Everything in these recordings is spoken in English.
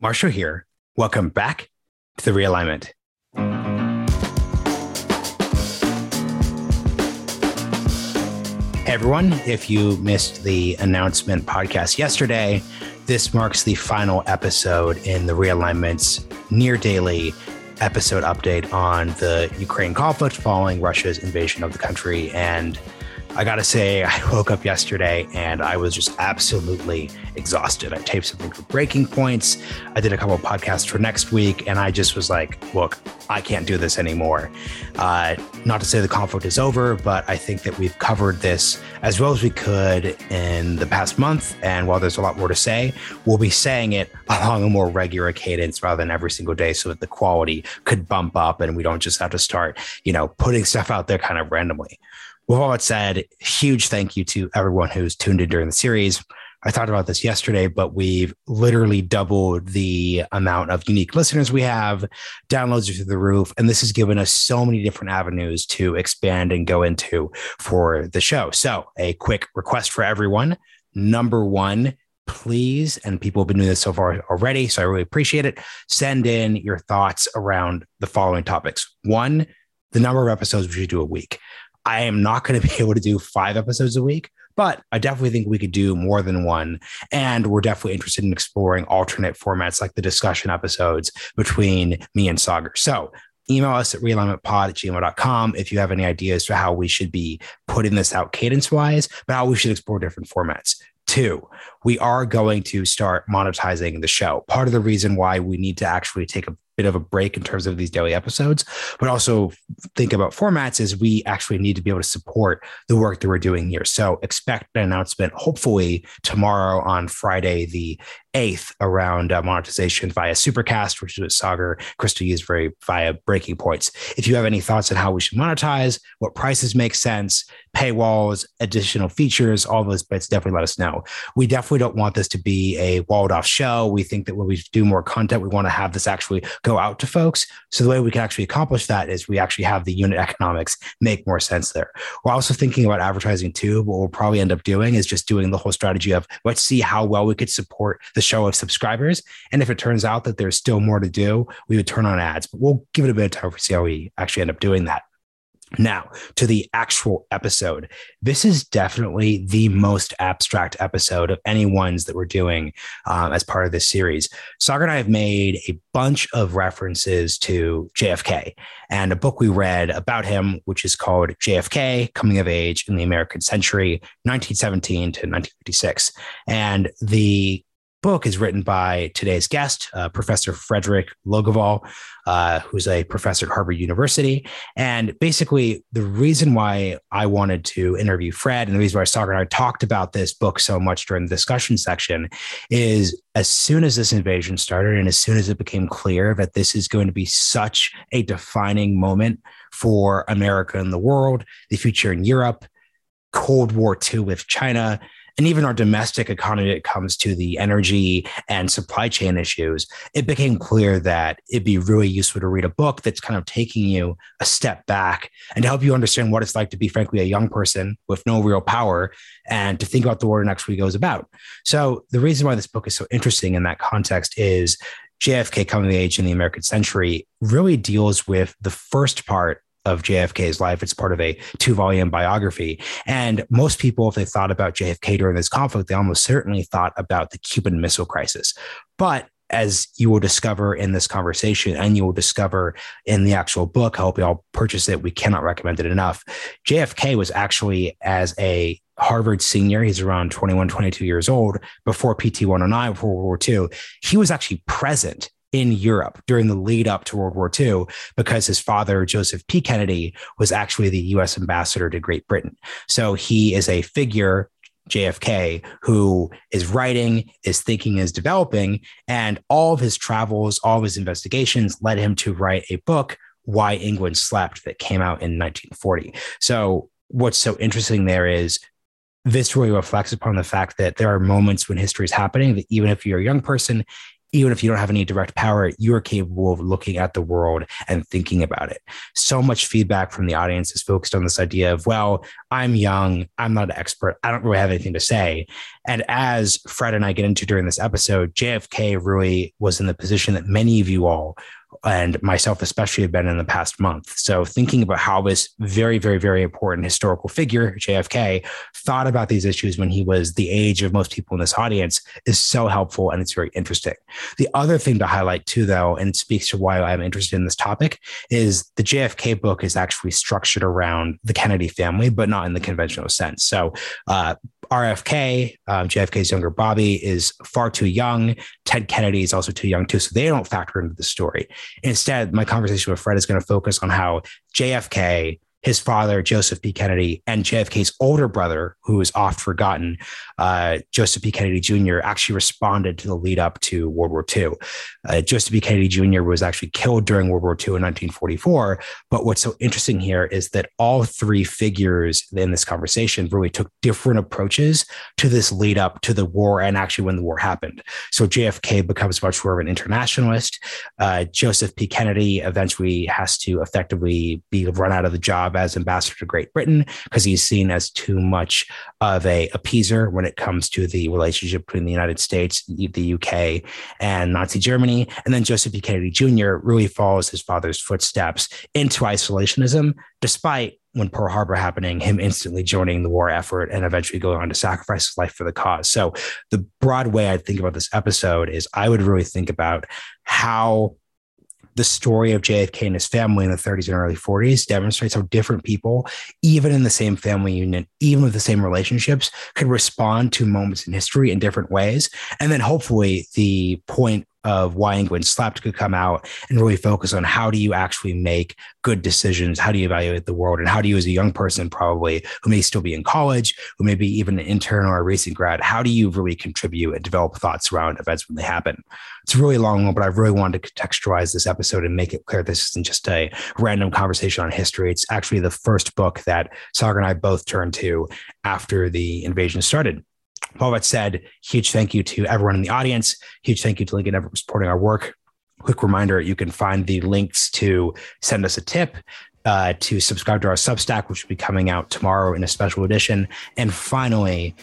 Marshall here. Welcome back to The Realignment. Hey everyone, if you missed the announcement podcast yesterday, this marks the final episode in The Realignment's near daily episode update on the Ukraine conflict following Russia's invasion of the country. And I gotta say, I woke up yesterday and I was just absolutely exhausted. I taped something for Breaking Points. I did a couple of podcasts for next week, and I just was like, look, I can't do this anymore. Not to say the conflict is over, but I think that we've covered this as well as we could in the past month. And while there's a lot more to say, we'll be saying it along a more regular cadence rather than every single day so that the quality could bump up and we don't just have to start, putting stuff out there kind of randomly. With all that said, huge thank you to everyone who's tuned in during the series. I thought about this yesterday, but we've literally doubled the amount of unique listeners we have. Downloads are through the roof. And this has given us so many different avenues to expand and go into for the show. So a quick request for everyone. Number one, please, and people have been doing this so far already, so I really appreciate it, send in your thoughts around the following topics. One, the number of episodes we should do a week. I am not going to be able to do 5 episodes a week, but I definitely think we could do more than one. And we're definitely interested in exploring alternate formats like the discussion episodes between me and Sagar. So email us at realignmentpod@gmail.com if you have any ideas for how we should be putting this out cadence-wise, but how we should explore different formats. 2, we are going to start monetizing the show. Part of the reason why we need to actually take a bit of a break in terms of these daily episodes, but also think about formats is we actually need to be able to support the work that we're doing here. So expect an announcement, hopefully tomorrow on Friday, the 8th, around monetization via Supercast, which is what Sagar Crystal used via Breaking Points. If you have any thoughts on how we should monetize, what prices make sense, paywalls, additional features, all those bits, definitely let us know. We definitely don't want this to be a walled off show. We think that when we do more content, we want to have this actually go out to folks. So the way we can actually accomplish that is we actually have the unit economics make more sense there. We're also thinking about advertising too. What we'll probably end up doing is just doing the whole strategy of let's see how well we could support the show of subscribers. And if it turns out that there's still more to do, we would turn on ads, but we'll give it a bit of time to see how we actually end up doing that. Now, to the actual episode. This is definitely the most abstract episode of any ones that we're doing as part of this series. Sagar and I have made a bunch of references to JFK and a book we read about him, which is called JFK, Coming of Age in the American Century, 1917 to 1956. And the book is written by today's guest, Professor Frederick Logevall, who's a professor at Harvard University. And basically, the reason why I wanted to interview Fred and the reason why Sagar and I talked about this book so much during the discussion section is as soon as this invasion started and as soon as it became clear that this is going to be such a defining moment for America and the world, the future in Europe, Cold War II with China, and even our domestic economy when it comes to the energy and supply chain issues, it became clear that it'd be really useful to read a book that's kind of taking you a step back and to help you understand what it's like to be, frankly, a young person with no real power and to think about the world it actually goes about. So the reason why this book is so interesting in that context is JFK Coming of Age in the American Century really deals with the first part of JFK's life. It's part of a 2-volume biography. And most people, if they thought about JFK during this conflict, they almost certainly thought about the Cuban Missile Crisis. But as you will discover in this conversation and you will discover in the actual book, I hope you all purchase it. We cannot recommend it enough. JFK was actually, as a Harvard senior, he's around 21, 22 years old, before PT 109, before World War II, he was actually present in Europe during the lead up to World War II because his father, Joseph P. Kennedy, was actually the U.S. ambassador to Great Britain. So he is a figure, JFK, who is writing, is thinking, is developing, and all of his travels, all of his investigations led him to write a book, Why England Slept, that came out in 1940. So what's so interesting there is this really reflects upon the fact that there are moments when history is happening that even if you're a young person, even if you don't have any direct power, you are capable of looking at the world and thinking about it. So much feedback from the audience is focused on this idea of, well, I'm young, I'm not an expert, I don't really have anything to say. And as Fred and I get into during this episode, JFK really was in the position that many of you all and myself especially have been in the past month. So thinking about how this very, very, very important historical figure, JFK, thought about these issues when he was the age of most people in this audience is so helpful, and it's very interesting. The other thing to highlight too, though, and it speaks to why I'm interested in this topic, is the JFK book is actually structured around the Kennedy family, but not in the conventional sense. So RFK, JFK's younger Bobby, is far too young. Ted Kennedy is also too young too, so they don't factor into the story. Instead, my conversation with Fred is going to focus on how JFK, his father, Joseph P. Kennedy, and JFK's older brother, who is oft forgotten, Joseph P. Kennedy Jr., actually responded to the lead up to World War II. Joseph P. Kennedy Jr. was actually killed during World War II in 1944. But what's so interesting here is that all three figures in this conversation really took different approaches to this lead up to the war and actually when the war happened. So JFK becomes much more of an internationalist. Joseph P. Kennedy eventually has to effectively be run out of the job as ambassador to Great Britain because he's seen as too much of a appeaser when it comes to the relationship between the United States, the UK, and Nazi Germany. And then Joseph P. Kennedy Jr. really follows his father's footsteps into isolationism, despite when Pearl Harbor happening, him instantly joining the war effort and eventually going on to sacrifice his life for the cause. So the broad way I think about this episode is I would really think about how the story of JFK and his family in the 30s and early 40s demonstrates how different people, even in the same family unit, even with the same relationships, could respond to moments in history in different ways. And then hopefully the point of Why England Slept could come out and really focus on how do you actually make good decisions? How do you evaluate the world? And how do you, as a young person, probably who may still be in college, who may be even an intern or a recent grad, how do you really contribute and develop thoughts around events when they happen? It's a really long one, but I really wanted to contextualize this episode and make it clear this isn't just a random conversation on history. It's actually the first book that Sagar and I both turned to after the invasion started. All that said, huge thank you to everyone in the audience. Huge thank you to Lincoln Ever for supporting our work. Quick reminder, you can find the links to send us a tip, to subscribe to our Substack, which will be coming out tomorrow in a special edition. And finally,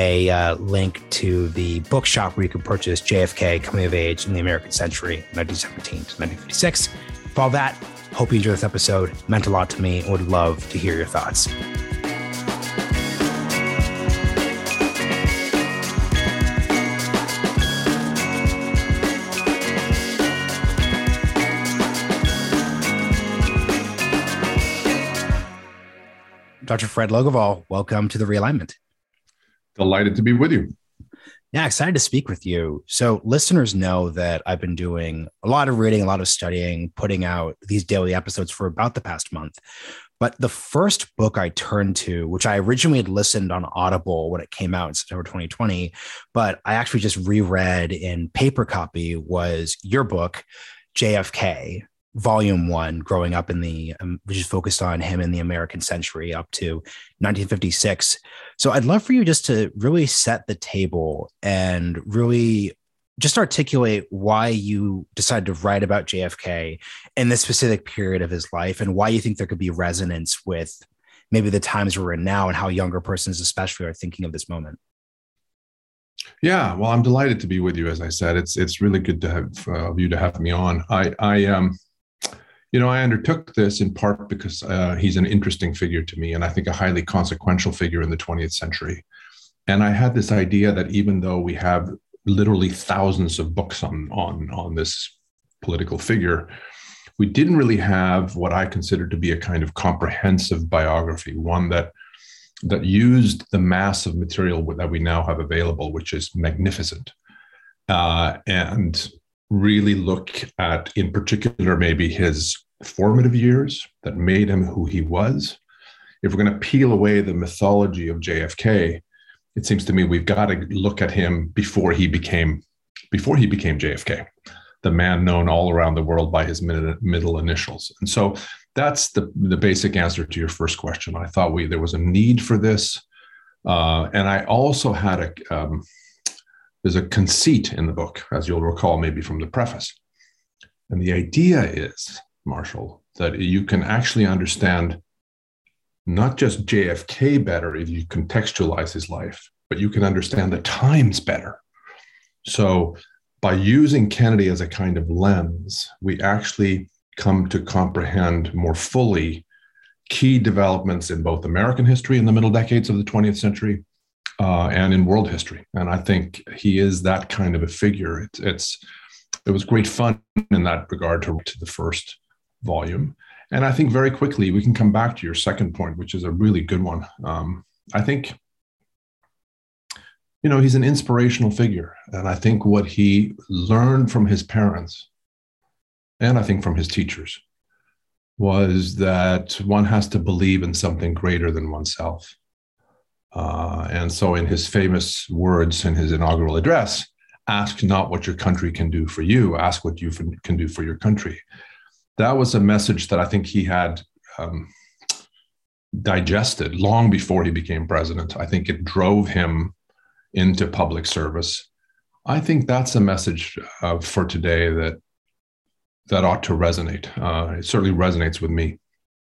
a link to the bookshop where you can purchase JFK, Coming of Age in the American Century, 1917 to 1956. For all that, hope you enjoy this episode. It meant a lot to me and would love to hear your thoughts. Dr. Fred Logevall, welcome to The Realignment. Delighted to be with you. Yeah, excited to speak with you. So listeners know that I've been doing a lot of reading, a lot of studying, putting out these daily episodes for about the past month. But the first book I turned to, which I originally had listened on Audible when it came out in September 2020, but I actually just reread in paper copy, was your book, JFK, Volume 1, growing up in the, which is focused on him in the American century up to 1956. So I'd love for you just to really set the table and really just articulate why you decided to write about JFK in this specific period of his life and why you think there could be resonance with maybe the times we're in now and how younger persons especially are thinking of this moment. Yeah, well, I'm delighted to be with you. As I said, it's really good to have you to have me on. I undertook this in part because he's an interesting figure to me, and I think a highly consequential figure in the 20th century. And I had this idea that even though we have literally thousands of books on this political figure, we didn't really have what I consider to be a kind of comprehensive biography, one that used the mass of material that we now have available, which is magnificent, and really look at, in particular, maybe his formative years that made him who he was. If we're going to peel away the mythology of JFK, it seems to me we've got to look at him before he became JFK, the man known all around the world by his middle initials. And so that's the basic answer to your first question. I thought there was a need for this. And I also had there's a conceit in the book, as you'll recall maybe from the preface. And the idea is, Marshall, that you can actually understand not just JFK better if you contextualize his life, but you can understand the times better. So by using Kennedy as a kind of lens, we actually come to comprehend more fully key developments in both American history in the middle decades of the 20th century and in world history. And I think he is that kind of a figure. It was great fun in that regard to the first volume. And I think very quickly we can come back to your second point, which is a really good one. I think, he's an inspirational figure. And I think what he learned from his parents, and I think from his teachers, was that one has to believe in something greater than oneself. And so in his famous words in his inaugural address, ask not what your country can do for you, ask what you can do for your country. That was a message that I think he had digested long before he became president. I think it drove him into public service. I think that's a message for today that ought to resonate. It certainly resonates with me.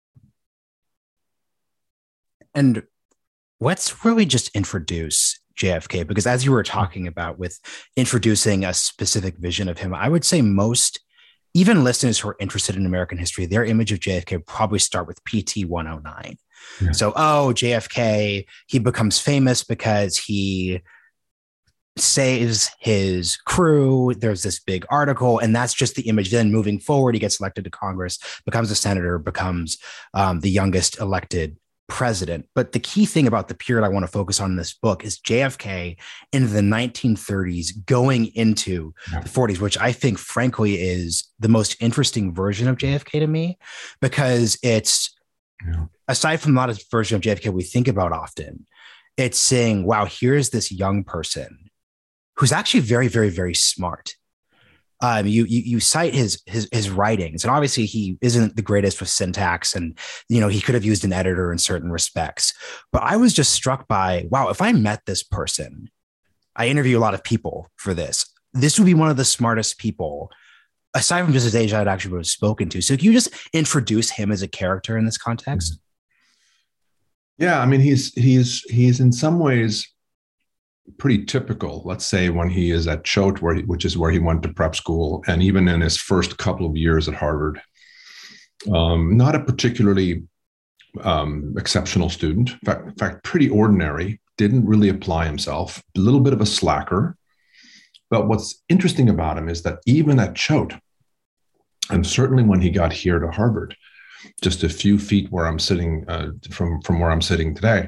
And let's really just introduce JFK, because as you were talking about with introducing a specific vision of him, I would say most, even listeners who are interested in American history, their image of JFK probably start with PT 109. Yeah. So, JFK, he becomes famous because he saves his crew. There's this big article, and that's just the image. Then moving forward, he gets elected to Congress, becomes a senator, becomes the youngest elected president. But the key thing about the period I want to focus on in this book is JFK in the 1930s going into the 40s, which I think, frankly, is the most interesting version of JFK to me, because it's, aside from a lot of version of JFK we think about often, it's saying, wow, here's this young person who's actually very, very, very smart. You cite his writings, and obviously he isn't the greatest with syntax, and he could have used an editor in certain respects. But I was just struck by, wow, if I met this person, I interview a lot of people for this. This would be one of the smartest people, aside from just his age, I'd actually have spoken to. So can you just introduce him as a character in this context? Yeah, I mean, he's in some ways pretty typical, let's say, when he is at Choate, which is where he went to prep school, and even in his first couple of years at Harvard. Not a particularly exceptional student. In fact, pretty ordinary, didn't really apply himself, a little bit of a slacker. But what's interesting about him is that even at Choate, and certainly when he got here to Harvard, just a few feet where I'm sitting from where I'm sitting today,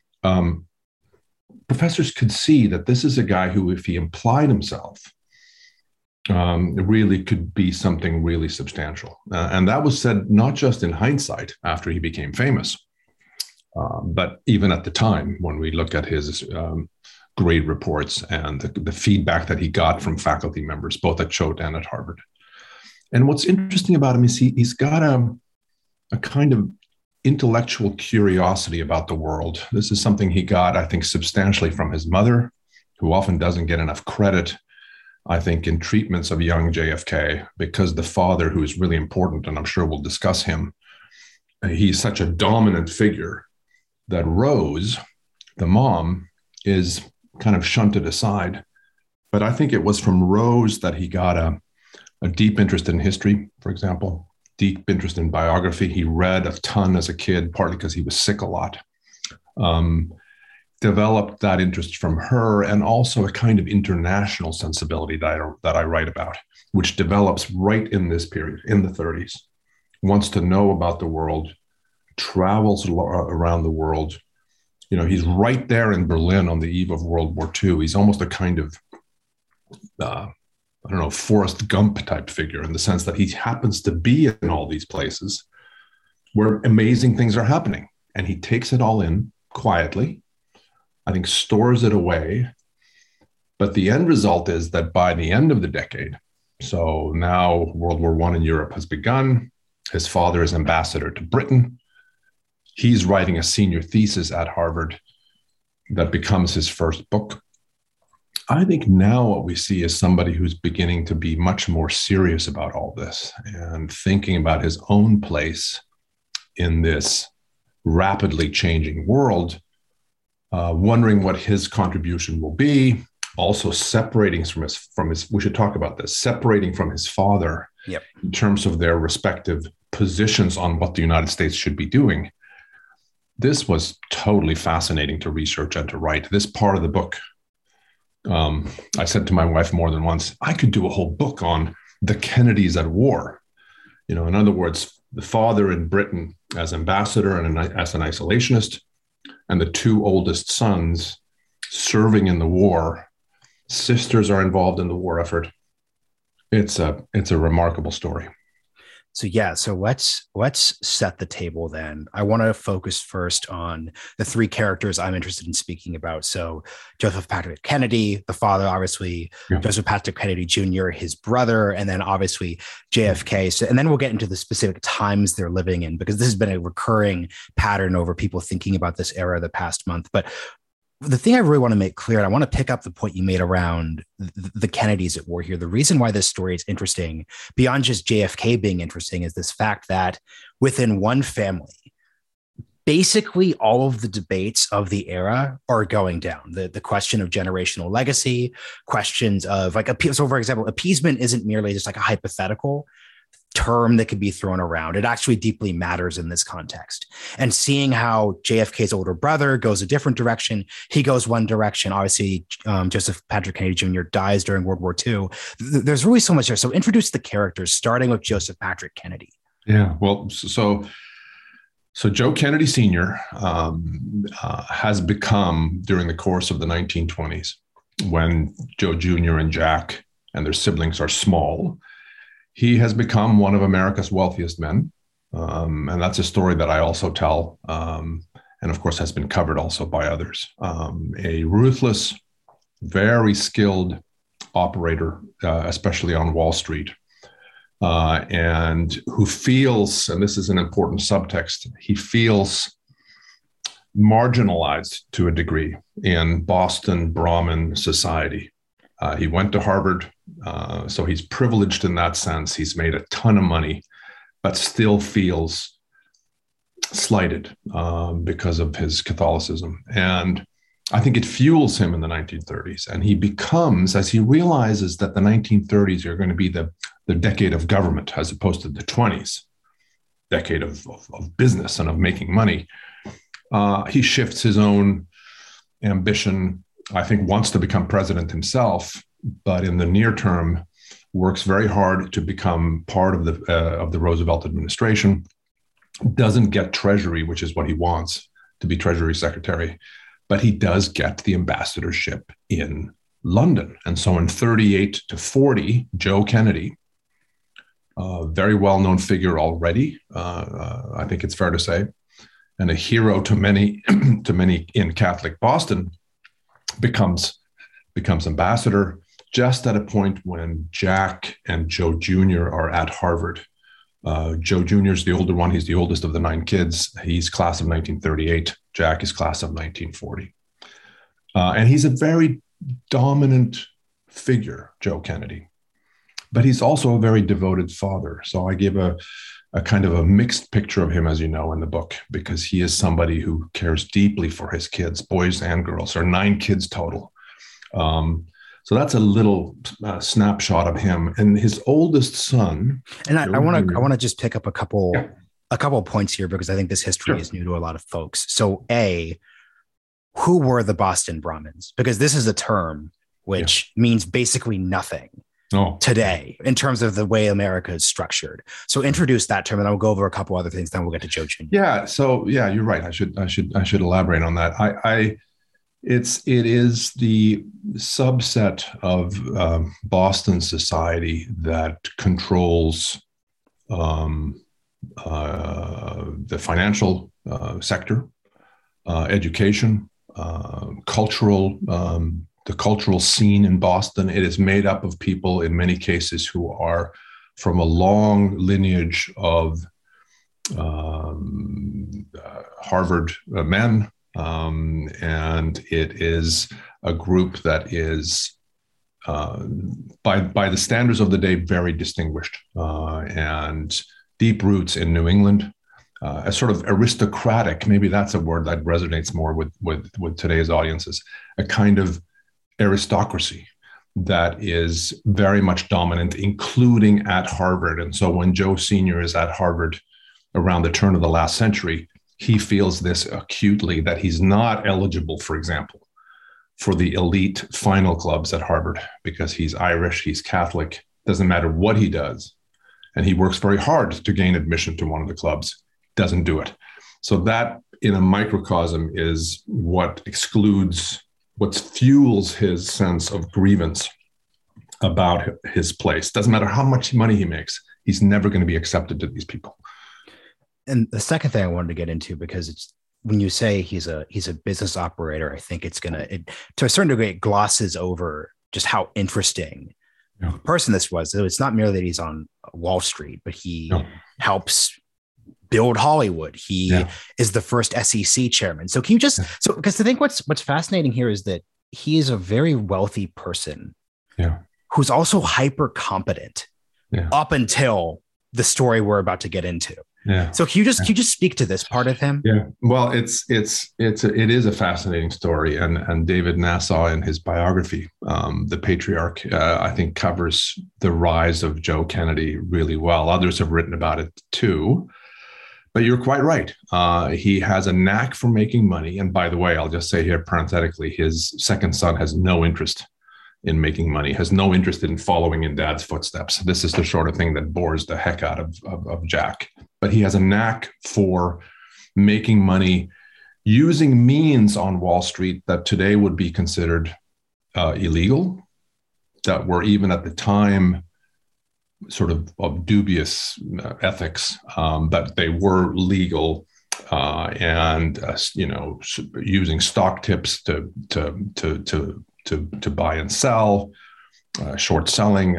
professors could see that this is a guy who, if he applied himself, really could be something really substantial. And that was said not just in hindsight after he became famous, but even at the time when we look at his grade reports and the feedback that he got from faculty members, both at Choate and at Harvard. And what's interesting about him is he's got a kind of intellectual curiosity about the world. This is something he got, I think, substantially from his mother, who often doesn't get enough credit, I think, in treatments of young JFK, because the father, who is really important, and I'm sure we'll discuss him, he's such a dominant figure that Rose, the mom, is kind of shunted aside. But I think it was from Rose that he got a deep interest in history, for example, deep interest in biography. He read a ton as a kid, partly because he was sick a lot. Developed that interest from her, and also a kind of international sensibility that I write about, which develops right in this period, in the 30s. Wants to know about the world, travels around the world. He's right there in Berlin on the eve of World War II. He's almost a kind of Forrest Gump type figure, in the sense that he happens to be in all these places where amazing things are happening. And he takes it all in quietly, I think stores it away. But the end result is that by the end of the decade, so now World War I in Europe has begun. His father is ambassador to Britain. He's writing a senior thesis at Harvard that becomes his first book. I think now what we see is somebody who's beginning to be much more serious about all this and thinking about his own place in this rapidly changing world, wondering what his contribution will be, also separating from his, we should talk about this, separating from his father in terms of their respective positions on what the United States should be doing. This was totally fascinating to research and to write. This part of the book, I said to my wife more than once, I could do a whole book on the Kennedys at war. In other words, the father in Britain as ambassador and as an isolationist, and the two oldest sons serving in the war. Sisters are involved in the war effort. It's a remarkable story. So let's set the table then. I want to focus first on the three characters I'm interested in speaking about. So Joseph Patrick Kennedy, the father, obviously, Joseph Patrick Kennedy Jr., his brother, and then obviously JFK. So, and then we'll get into the specific times they're living in, because this has been a recurring pattern over people thinking about this era the past month. But the thing I really want to make clear, and I want to pick up the point you made around the Kennedys at war here. The reason why this story is interesting, beyond just JFK being interesting, is this fact that within one family, basically all of the debates of the era are going down. The question of generational legacy, questions of so for example, appeasement isn't merely just like a hypothetical term that could be thrown around. It actually deeply matters in this context. And seeing how JFK's older brother goes a different direction, he goes one direction. Obviously, Joseph Patrick Kennedy Jr. dies during World War II. There's really so much there. So introduce the characters, starting with Joseph Patrick Kennedy. Yeah, well, so Joe Kennedy Sr. Has become, during the course of the 1920s, when Joe Jr. and Jack and their siblings are small, he has become one of America's wealthiest men. And that's a story that I also tell, and of course has been covered also by others. A ruthless, very skilled operator, especially on Wall Street, and who feels, and this is an important subtext, he feels marginalized to a degree in Boston Brahmin society. He went to Harvard, so he's privileged in that sense. He's made a ton of money, but still feels slighted because of his Catholicism. And I think it fuels him in the 1930s. And he becomes, as he realizes that the 1930s are going to be the decade of government as opposed to the 20s, decade of business and of making money, he shifts his own ambition. I think wants to become president himself, but in the near term works very hard to become part of the Roosevelt administration. Doesn't get Treasury, which is what he wants, to be Treasury Secretary, but he does get the ambassadorship in London. And so in 38 to 40, Joe Kennedy, a very well-known figure already, I think it's fair to say, and a hero to many in Catholic Boston, becomes ambassador just at a point when Jack and Joe Jr. are at Harvard. Joe Jr. is the older one. He's the oldest of the 9 kids. He's class of 1938. Jack is class of 1940. And he's a very dominant figure, Joe Kennedy. But he's also a very devoted father. So I give a kind of a mixed picture of him, as you know, in the book, because he is somebody who cares deeply for his kids, boys and girls. There are 9 kids total. So that's a little snapshot of him. And his oldest son. And I want to just pick up a couple of points here, because I think this history is new to a lot of folks. So who were the Boston Brahmins? Because this is a term which means basically nothing today in terms of the way America is structured. So introduce that term, and I'll go over a couple other things. Then we'll get to Joe Jr. Yeah. So you're right. I should elaborate on that. It is the subset of Boston society that controls the financial sector, education, the cultural scene in Boston. It is made up of people, in many cases, who are from a long lineage of Harvard men. And it is a group that is, by the standards of the day, very distinguished, and deep roots in New England, a sort of aristocratic, maybe that's a word that resonates more with today's audiences, a kind of aristocracy that is very much dominant, including at Harvard. And so when Joe Sr. is at Harvard around the turn of the last century, he feels this acutely, that he's not eligible, for example, for the elite final clubs at Harvard because he's Irish, he's Catholic, doesn't matter what he does. And he works very hard to gain admission to one of the clubs, doesn't do it. So that in a microcosm is what fuels his sense of grievance about his place. Doesn't matter how much money he makes, he's never going to be accepted to these people. And the second thing I wanted to get into, because it's when you say he's a business operator, I think it's to a certain degree, it glosses over just how interesting a person this was. So it's not merely that he's on Wall Street, but he helps build Hollywood. He is the first SEC chairman. So can you just, because I think what's fascinating here is that he is a very wealthy person who's also hyper competent up until the story we're about to get into. Yeah. So can you just speak to this part of him? Yeah. Well, it is a fascinating story, and David Nasaw in his biography, The Patriarch, I think covers the rise of Joe Kennedy really well. Others have written about it too, but you're quite right. He has a knack for making money, and by the way, I'll just say here parenthetically, his second son has no interest in making money, has no interest in following in dad's footsteps. This is the sort of thing that bores the heck out of Jack. But he has a knack for making money using means on Wall Street that today would be considered illegal, that were even at the time sort of dubious ethics, but they were legal, and using stock tips to buy and sell, short selling,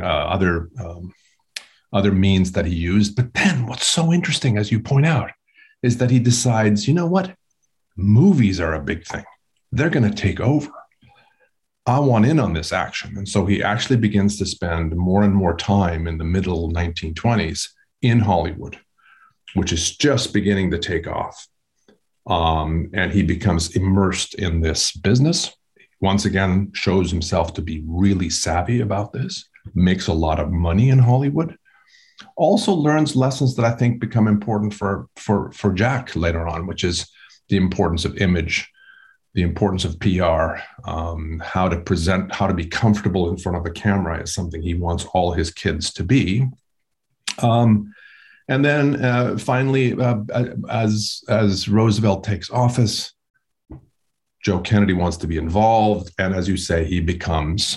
other means that he used. But then what's so interesting, as you point out, is that he decides, you know what? Movies are a big thing. They're going to take over. I want in on this action. And so he actually begins to spend more and more time in the middle 1920s in Hollywood, which is just beginning to take off. And he becomes immersed in this business. Once again, shows himself to be really savvy about this, makes a lot of money in Hollywood. Also learns lessons that I think become important for Jack later on, which is the importance of image, the importance of PR, how to present, how to be comfortable in front of a camera is something he wants all his kids to be. And then finally, as Roosevelt takes office, Joe Kennedy wants to be involved. And as you say, he becomes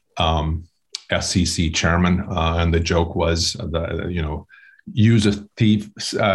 SEC chairman. And the joke was, use a thief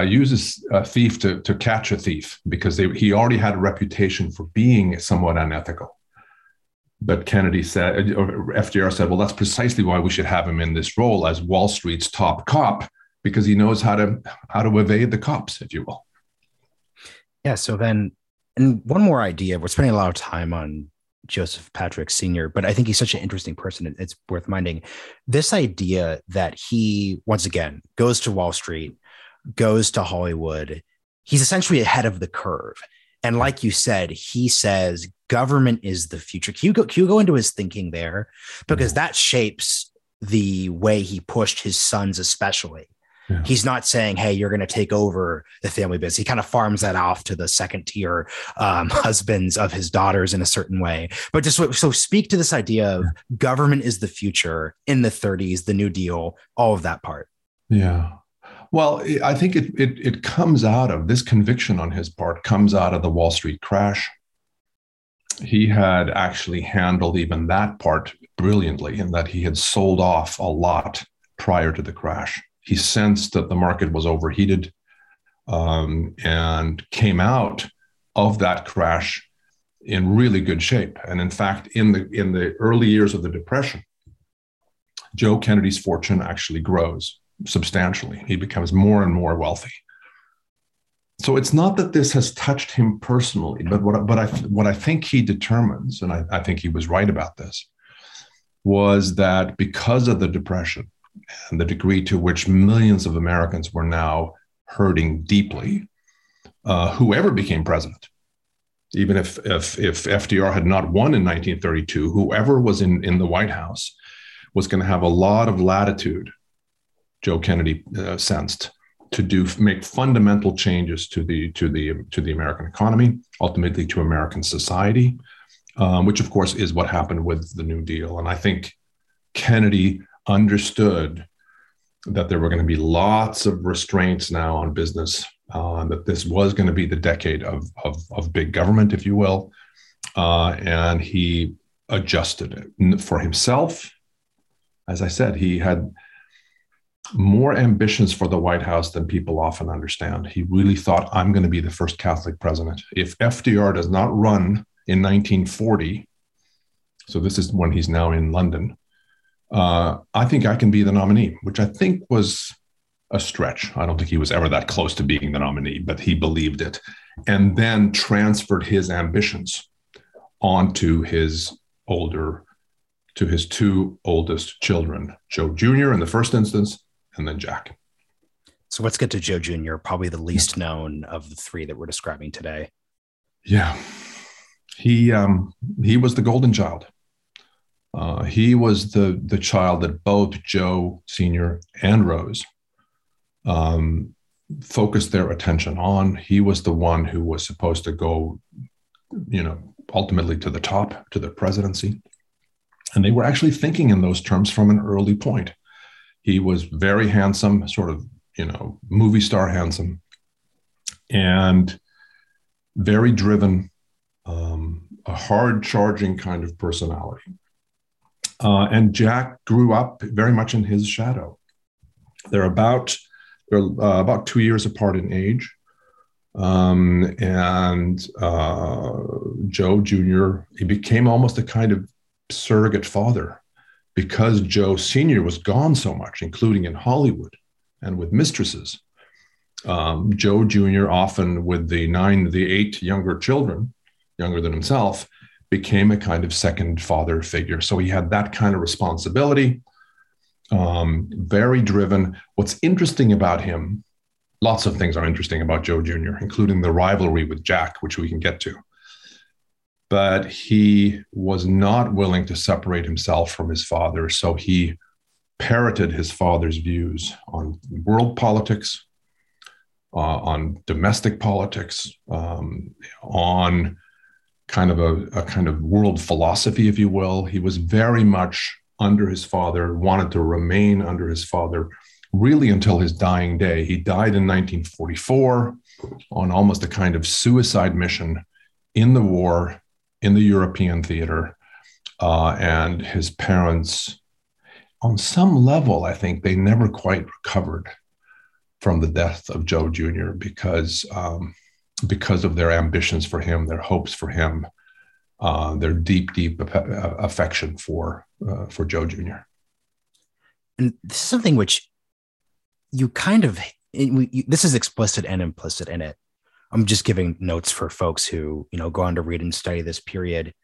to catch a thief, because he already had a reputation for being somewhat unethical. But Kennedy said, or FDR said, well, that's precisely why we should have him in this role as Wall Street's top cop, because he knows how to evade the cops, if you will. Yeah. So then, and one more idea, we're spending a lot of time on Joseph Patrick Sr., but I think he's such an interesting person. It's worth minding this idea that he, once again, goes to Wall Street, goes to Hollywood. He's essentially ahead of the curve. And like you said, he says government is the future. Can you go into his thinking there? Because that shapes the way he pushed his sons, especially. Yeah. He's not saying, hey, you're going to take over the family business. He kind of farms that off to the second tier husbands of his daughters in a certain way. But just so speak to this idea of government is the future in the 30s, the New Deal, all of that part. Yeah. Well, I think it comes out of this conviction on his part, comes out of the Wall Street crash. He had actually handled even that part brilliantly, in that he had sold off a lot prior to the crash. He sensed that the market was overheated, and came out of that crash in really good shape. And in fact, in the early years of the Depression, Joe Kennedy's fortune actually grows substantially. He becomes more and more wealthy. So it's not that this has touched him personally, but what I think he determines, and I think he was right about this, was that because of the Depression and the degree to which millions of Americans were now hurting deeply, whoever became president. Even if FDR had not won in 1932, whoever was in the White House was going to have a lot of latitude, Joe Kennedy sensed, to make fundamental changes to the American economy, ultimately to American society, which of course is what happened with the New Deal. And I think Kennedy understood that there were going to be lots of restraints now on business, that this was going to be the decade of big government, if you will, and he adjusted it for himself. As I said, he had more ambitions for the White House than people often understand. He really thought, I'm going to be the first Catholic president. If FDR does not run in 1940, so this is when he's now in London, I think I can be the nominee, which I think was a stretch. I don't think he was ever that close to being the nominee, but he believed it, and then transferred his ambitions onto his two oldest children, Joe Jr. in the first instance, and then Jack. So let's get to Joe Jr., probably the least known of the three that we're describing today. Yeah. He was the golden child. He was the child that both Joe Sr. and Rose focused their attention on. He was the one who was supposed to go, ultimately to the top, to the presidency. And they were actually thinking in those terms from an early point. He was very handsome, sort of, movie star handsome, and very driven, a hard-charging kind of personality. And Jack grew up very much in his shadow. They're about 2 years apart in age. And Joe Jr., he became almost a kind of surrogate father because Joe Sr. was gone so much, including in Hollywood and with mistresses. Joe Jr., often with the 8 younger children, younger than himself, became a kind of second father figure. So he had that kind of responsibility, very driven. What's interesting about him, lots of things are interesting about Joe Jr., including the rivalry with Jack, which we can get to. But he was not willing to separate himself from his father. So he parroted his father's views on world politics, on domestic politics, on kind of a kind of world philosophy, if you will. He was very much under his father, wanted to remain under his father, really until his dying day. He died in 1944 on almost a kind of suicide mission in the war, in the European theater. And his parents, on some level, I think they never quite recovered from the death of Joe Jr. because of their ambitions for him, their hopes for him, their deep affection for Joe Jr. And this is something which you kind of, this is explicit and implicit in it. I'm just giving notes for folks who, go on to read and study this period.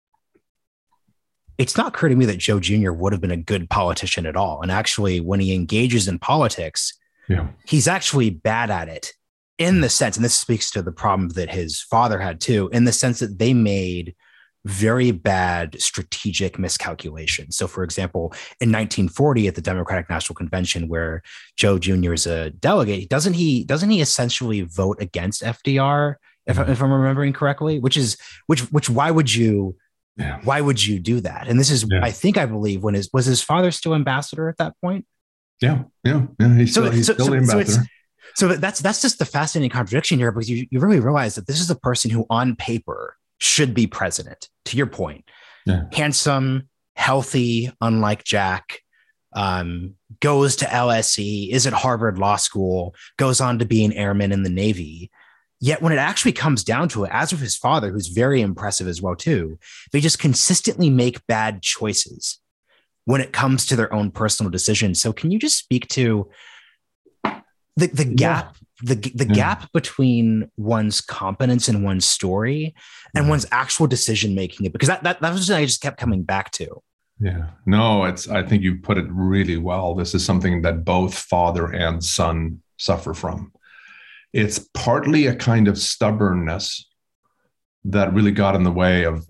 It's not clear to me that Joe Jr. would have been a good politician at all. And actually, when he engages in politics, he's actually bad at it in the sense, and this speaks to the problem that his father had too, in the sense that they made very bad strategic miscalculations. So, for example, in 1940 at the Democratic National Convention, where Joe Jr. is a delegate, doesn't he essentially vote against FDR, if I'm remembering correctly? Which why would you do that? And this is, I believe, was his father still ambassador at that point? Yeah. He's still the ambassador. So that's just the fascinating contradiction here, because you really realize that this is a person who on paper should be president, to your point. Handsome, healthy, unlike Jack, goes to LSE, is at Harvard Law School, goes on to be an airman in the Navy. Yet when it actually comes down to it, as with his father, who's very impressive as well too, they just consistently make bad choices when it comes to their own personal decisions. So can you just speak to the gap, the gap between one's competence and one's story and one's actual decision making? Because that was what I just kept coming back to. Yeah, no, I think you put it really well. This is something that both father and son suffer from. It's partly a kind of stubbornness that really got in the way of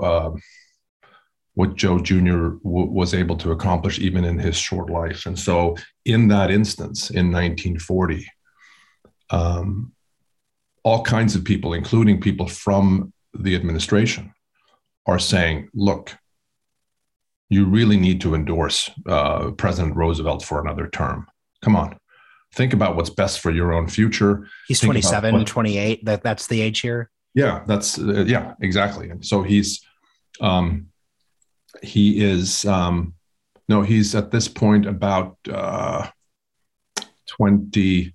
what Joe Jr. Was able to accomplish even in his short life. And so in that instance, in 1940, all kinds of people, including people from the administration, are saying, look, you really need to endorse President Roosevelt for another term. Come on. Think about what's best for your own future. He's 27, 28. That's the age here. Yeah, that's yeah, exactly. And so he's he's at this point about 25,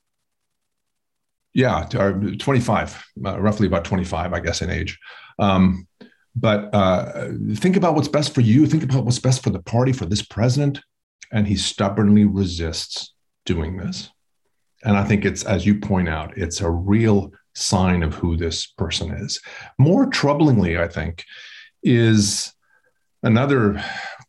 roughly about 25, I guess, in age. But think about what's best for you. Think about what's best for the party, for this president. And he stubbornly resists doing this. And I think it's, as you point out, it's a real sign of who this person is. More troublingly, I think, is another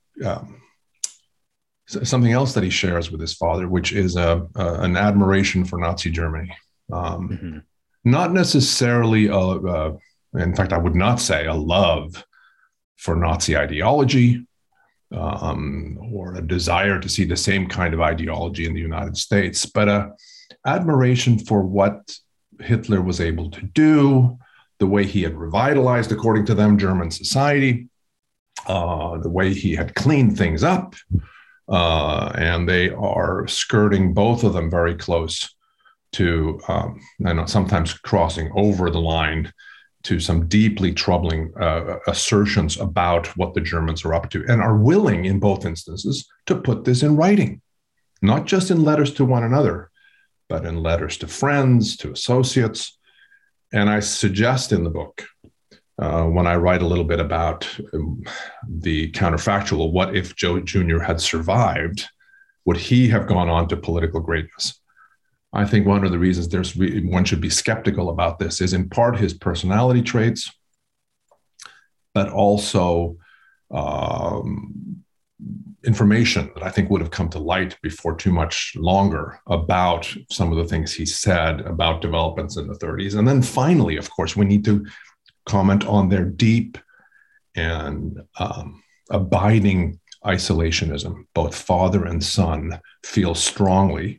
something else that he shares with his father, which is an admiration for Nazi Germany. Not necessarily, in fact, I would not say a love for Nazi ideology, or a desire to see the same kind of ideology in the United States, but admiration for what Hitler was able to do, the way he had revitalized, according to them, German society, the way he had cleaned things up, and they are skirting, both of them, very close to, I know, sometimes crossing over the line to some deeply troubling assertions about what the Germans are up to, and are willing, in both instances, to put this in writing, not just in letters to one another, but in letters to friends, to associates. And I suggest in the book, when I write a little bit about the counterfactual, what if Joe Jr. had survived? Would he have gone on to political greatness? I think one of the reasons one should be skeptical about this is in part his personality traits, but also information that I think would have come to light before too much longer about some of the things he said about developments in the 30s. And then finally, of course, we need to comment on their deep and abiding isolationism. Both father and son feel strongly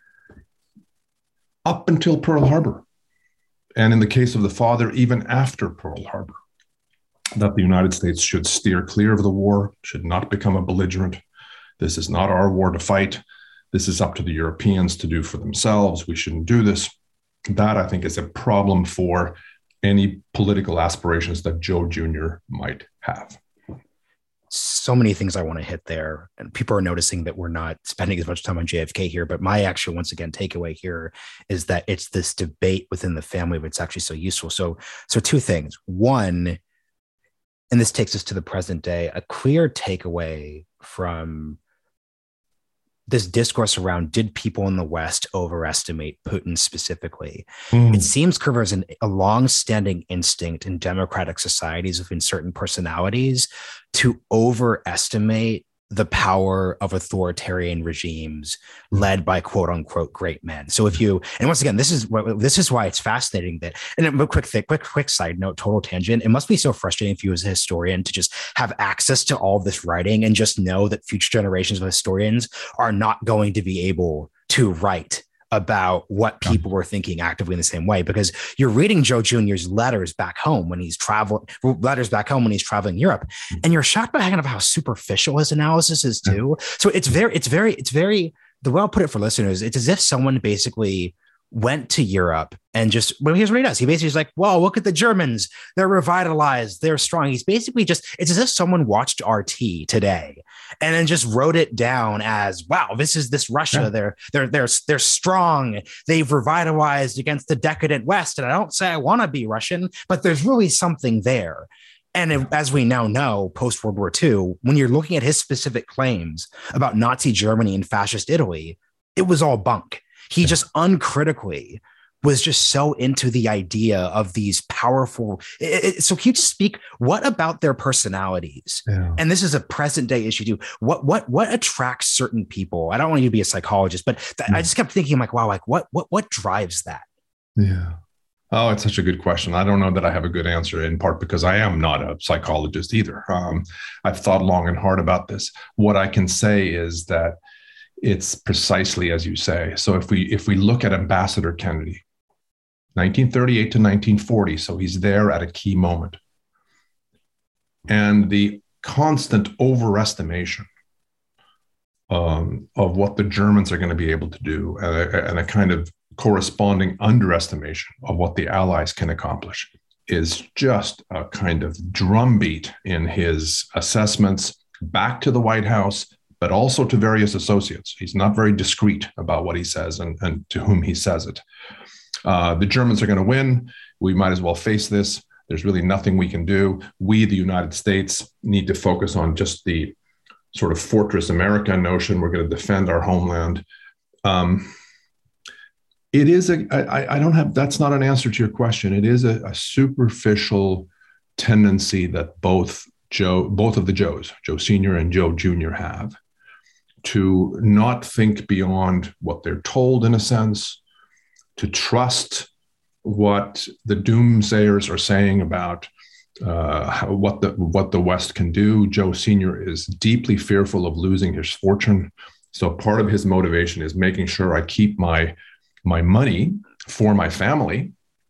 up until Pearl Harbor. And in the case of the father, even after Pearl Harbor, that the United States should steer clear of the war, should not become a belligerent. This is not our war to fight. This is up to the Europeans to do for themselves. We shouldn't do this. That, I think, is a problem for any political aspirations that Joe Jr. might have. So many things I want to hit there, and people are noticing that we're not spending as much time on JFK here, but my actual, once again, takeaway here is that it's this debate within the family, but it's actually so useful. So two things. One, and this takes us to the present day, a clear takeaway from this discourse around, did people in the West overestimate Putin specifically? It seems there's a long-standing instinct in democratic societies within certain personalities to overestimate the power of authoritarian regimes led by quote unquote great men. So and once again, this is why it's fascinating that, and a quick side note, total tangent. It must be so frustrating for you as a historian to just have access to all this writing and just know that future generations of historians are not going to be able to write about what people were thinking actively in the same way, because you're reading Joe Jr.'s letters back home when he's traveling Europe, and you're shocked by kind of how superficial his analysis is too. So it's very, the way I'll put it for listeners, it's as if someone basically went to Europe and just, well, here's what he does. He basically is like, well, look at the Germans. They're revitalized. They're strong. He's basically it's as if someone watched RT today and then just wrote it down as, wow, this is this Russia. Yeah. They're strong. They've revitalized against the decadent West. And I don't say I want to be Russian, but there's really something there. And as we now know, post-World War II, when you're looking at his specific claims about Nazi Germany and fascist Italy, it was all bunk. He just uncritically was just so into the idea of these powerful. So can you just speak, what about their personalities? Yeah. And this is a present day issue too. What attracts certain people? I don't want you to be a psychologist, but I just kept thinking, I'm like, wow, like what drives that? Yeah. Oh, it's such a good question. I don't know that I have a good answer, in part because I am not a psychologist either. I've thought long and hard about this. What I can say is that it's precisely as you say. So if we look at Ambassador Kennedy, 1938 to 1940, so he's there at a key moment. And the constant overestimation of what the Germans are going to be able to do, and a kind of corresponding underestimation of what the Allies can accomplish, is just a kind of drumbeat in his assessments back to the White House, but also to various associates. He's not very discreet about what he says and to whom he says it. The Germans are going to win. We might as well face this. There's really nothing we can do. We, the United States, need to focus on just the sort of Fortress America notion. We're going to defend our homeland. It is that's not an answer to your question. It is a superficial tendency that both of the Joes, Joe Sr. and Joe Jr., have, to not think beyond what they're told, in a sense, to trust what the doomsayers are saying about what the West can do. Joe Sr. is deeply fearful of losing his fortune. So part of his motivation is making sure I keep my money for my family.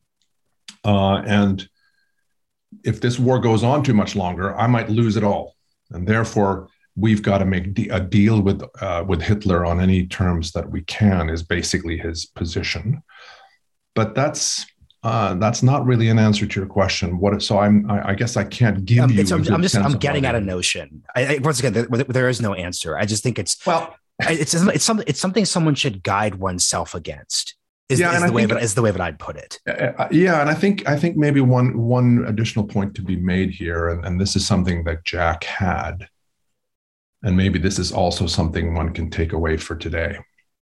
And if this war goes on too much longer, I might lose it all. And therefore, we've got to make a deal with Hitler on any terms that we can, is basically his position. But that's not really an answer to your question. I guess I can't give you. I'm getting at a notion. Once again, there is no answer. I just think it's something someone should guide oneself against. Is the way that I'd put it. Yeah, and I think maybe one additional point to be made here, and this is something that Jack had, and maybe this is also something one can take away for today.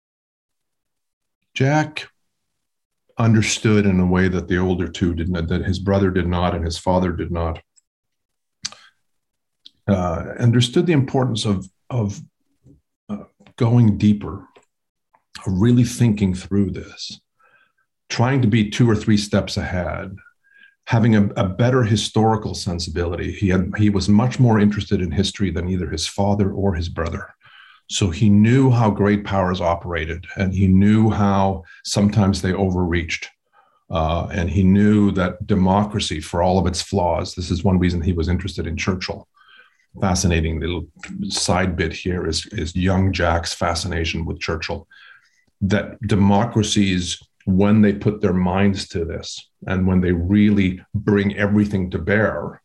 Jack understood in a way that the older two didn't, that his brother did not, and his father did not. Understood the importance of going deeper, really thinking through this, trying to be 2 or 3 steps ahead, having a better historical sensibility. He was much more interested in history than either his father or his brother. So he knew how great powers operated, and he knew how sometimes they overreached. And he knew that democracy, for all of its flaws, this is one reason he was interested in Churchill. Fascinating little side bit here is young Jack's fascination with Churchill. That democracies, when they put their minds to this and when they really bring everything to bear,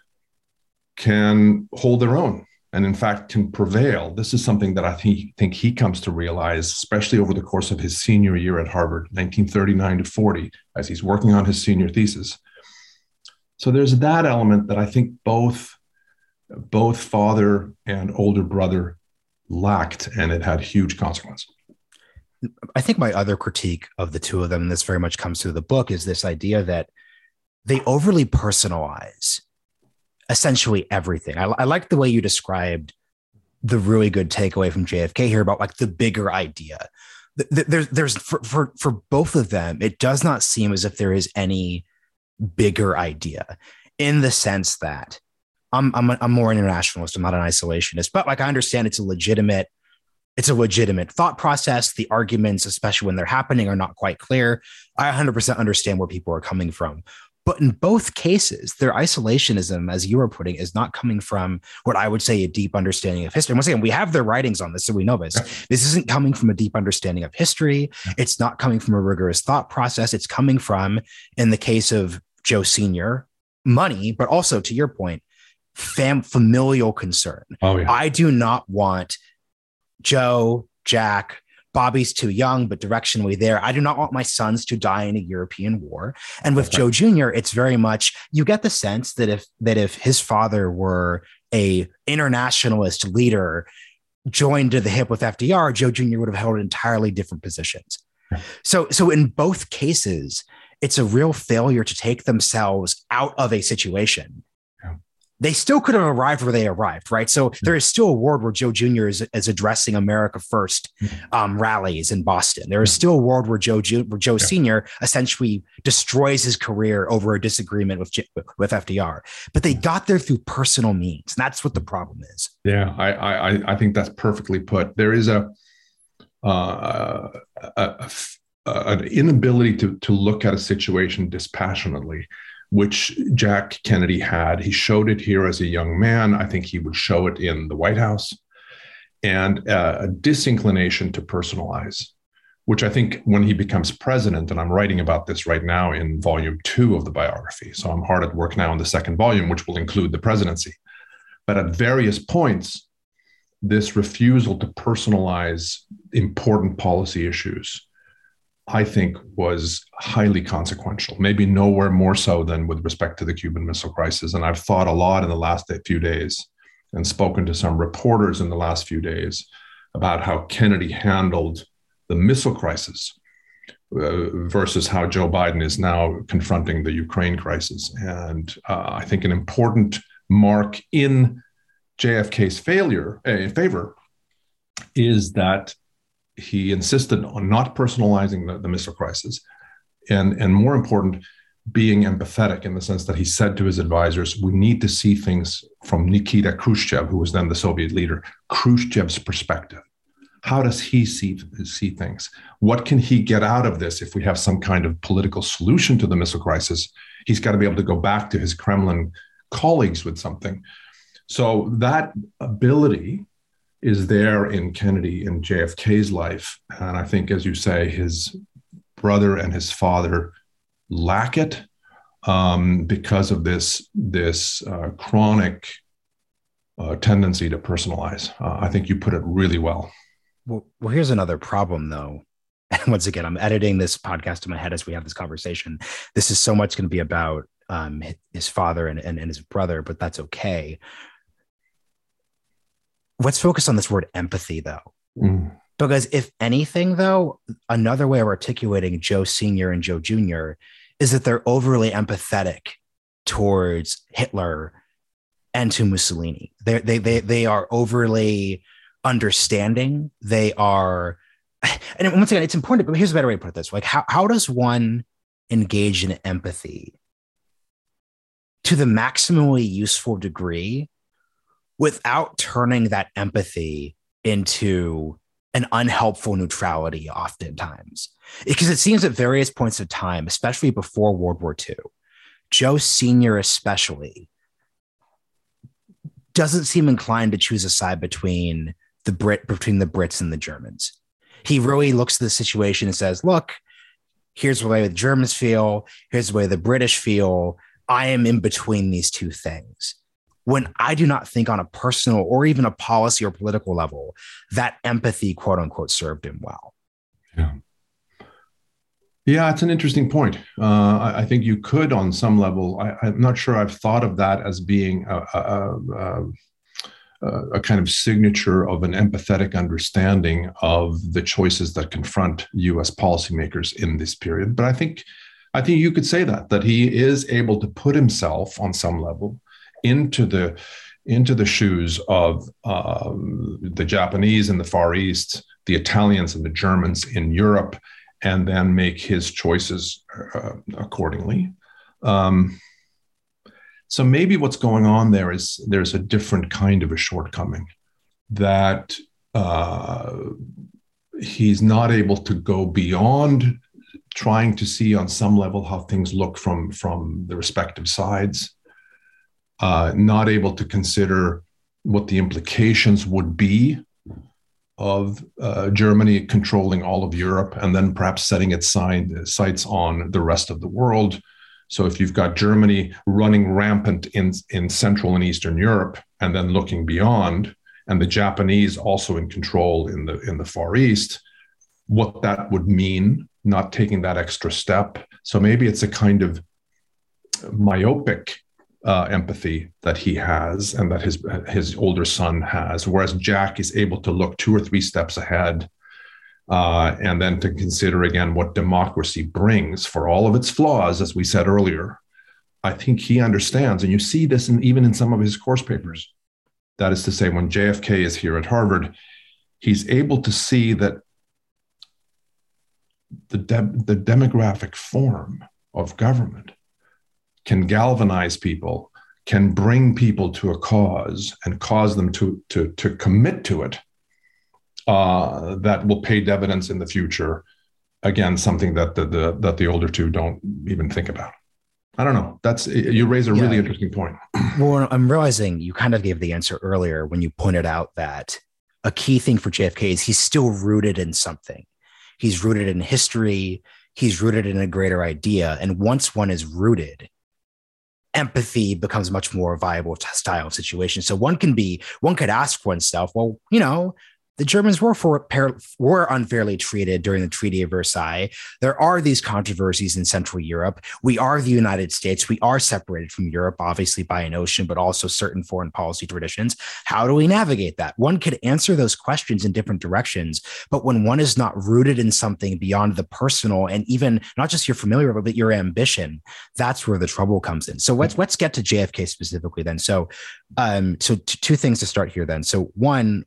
can hold their own and in fact can prevail. This is something that I think he comes to realize, especially over the course of his senior year at Harvard, 1939 to 40, as he's working on his senior thesis. So there's that element that I think both father and older brother lacked, and it had huge consequences. I think my other critique of the two of them, and this very much comes through the book, is this idea that they overly personalize essentially everything. I like the way you described the really good takeaway from JFK here about like the bigger idea. There's for both of them, it does not seem as if there is any bigger idea, in the sense that I'm more internationalist. I'm not an isolationist, but like I understand it's a legitimate thought process. The arguments, especially when they're happening, are not quite clear. I 100% understand where people are coming from. But in both cases, their isolationism, as you were putting, is not coming from what I would say a deep understanding of history. And once again, we have their writings on this, so we know this. This isn't coming from a deep understanding of history. It's not coming from a rigorous thought process. It's coming from, in the case of Joe Sr., money, but also, to your point, familial concern. Oh, yeah. I do not want Joe, Jack, Bobby's too young, but directionally there. I do not want my sons to die in a European war. And with Joe Jr., it's very much, you get the sense that if his father were a internationalist leader joined to the hip with FDR, Joe Jr. would have held entirely different positions. So in both cases, it's a real failure to take themselves out of a situation. They still could have arrived where they arrived, right? So there is still a world where Joe Jr. is addressing America First rallies in Boston. There is still a world where Joe Sr. essentially destroys his career over a disagreement with FDR. But they got there through personal means. And that's what the problem is. Yeah, I think that's perfectly put. There is an inability to look at a situation dispassionately, which Jack Kennedy had. He showed it here as a young man. I think he would show it in the White House, and a disinclination to personalize, which I think when he becomes president, and I'm writing about this right now in volume 2 of the biography. So I'm hard at work now on the second volume, which will include the presidency. But at various points, this refusal to personalize important policy issues, I think, was highly consequential, maybe nowhere more so than with respect to the Cuban Missile Crisis. And I've thought a lot in the last few days and spoken to some reporters in the last few days about how Kennedy handled the missile crisis versus how Joe Biden is now confronting the Ukraine crisis. And I think an important mark in JFK's favor is that he insisted on not personalizing the missile crisis, and more important, being empathetic in the sense that he said to his advisors, we need to see things from Nikita Khrushchev, who was then the Soviet leader, Khrushchev's perspective. How does he see things? What can he get out of this if we have some kind of political solution to the missile crisis? He's got to be able to go back to his Kremlin colleagues with something. So that ability is there in Kennedy and JFK's life. And I think, as you say, his brother and his father lack it because of this chronic tendency to personalize. I think you put it really well. Well, here's another problem, though. And once again, I'm editing this podcast in my head as we have this conversation. This is so much going to be about his father and his brother, but that's okay. Let's focus on this word empathy, though. Because if anything, though, another way of articulating Joe Sr. and Joe Jr. is that they're overly empathetic towards Hitler and to Mussolini. They are overly understanding. They are, and once again, it's important, but here's a better way to put this. Like, how does one engage in empathy to the maximally useful degree without turning that empathy into an unhelpful neutrality oftentimes? Because it seems at various points of time, especially before World War II, Joe Sr. especially doesn't seem inclined to choose a side between the Brits and the Germans. He really looks at the situation and says, look, here's the way the Germans feel. Here's the way the British feel. I am in between these two things. When I do not think on a personal or even a policy or political level, that empathy, quote unquote, served him well. Yeah, it's an interesting point. I think you could, on some level, I'm not sure I've thought of that as being a kind of signature of an empathetic understanding of the choices that confront U.S. policymakers in this period. But I think you could say that he is able to put himself on some level into the shoes of the Japanese in the Far East, the Italians and the Germans in Europe, and then make his choices accordingly. So maybe what's going on there is there's a different kind of a shortcoming that he's not able to go beyond trying to see on some level how things look from the respective sides. Not able to consider what the implications would be of Germany controlling all of Europe and then perhaps setting its sights on the rest of the world. So if you've got Germany running rampant in Central and Eastern Europe and then looking beyond, and the Japanese also in control in the Far East, what that would mean, not taking that extra step. So maybe it's a kind of myopic empathy that he has and that his older son has, whereas Jack is able to look 2 or 3 steps ahead and then to consider again what democracy brings for all of its flaws, as we said earlier. I think he understands, and you see this even in some of his course papers. That is to say, when JFK is here at Harvard, he's able to see that the demographic form of government can galvanize people, can bring people to a cause and cause them to commit to it, that will pay dividends in the future. Again, something that the older two don't even think about. I don't know. You raise a really interesting point. Well, I'm realizing you kind of gave the answer earlier when you pointed out that a key thing for JFK is he's still rooted in something. He's rooted in history. He's rooted in a greater idea. And once one is rooted, empathy becomes much more viable style of situation. So one could ask oneself, well, the Germans were unfairly treated during the Treaty of Versailles. There are these controversies in Central Europe. We are the United States. We are separated from Europe, obviously by an ocean, but also certain foreign policy traditions. How do we navigate that? One could answer those questions in different directions, but when one is not rooted in something beyond the personal and even not just your familiar, but your ambition, that's where the trouble comes in. So let's get to JFK specifically then. So two things to start here then. So one,